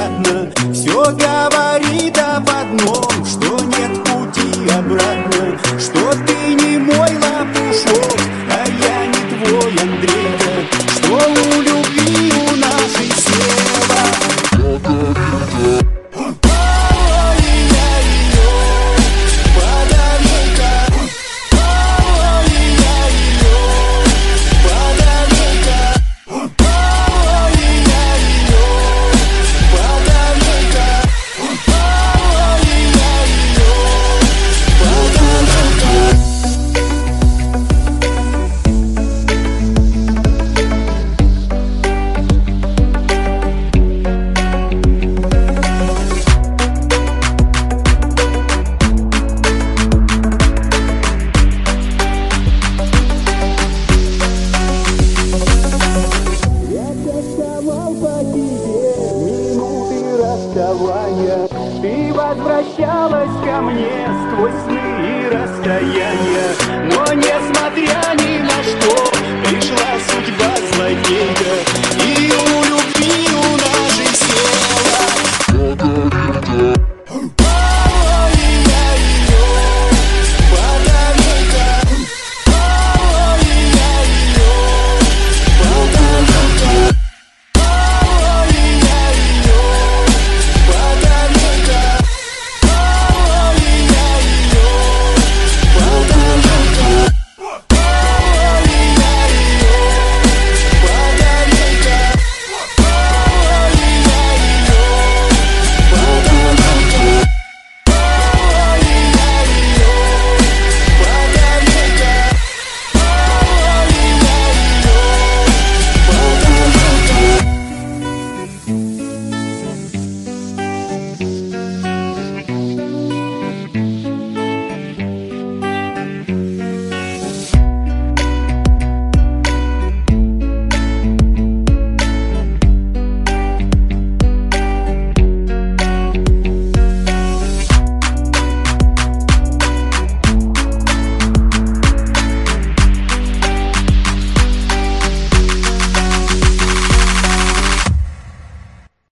понятно. Все говорит об одном, что нет пути обратно, что ты не мой лопушок, а я не твой Андрейка, что у любви у нашей Сева. Ты возвращалась ко мне сквозь сны и расстояния, но несмотря ни на что, пришла судьба злодейка и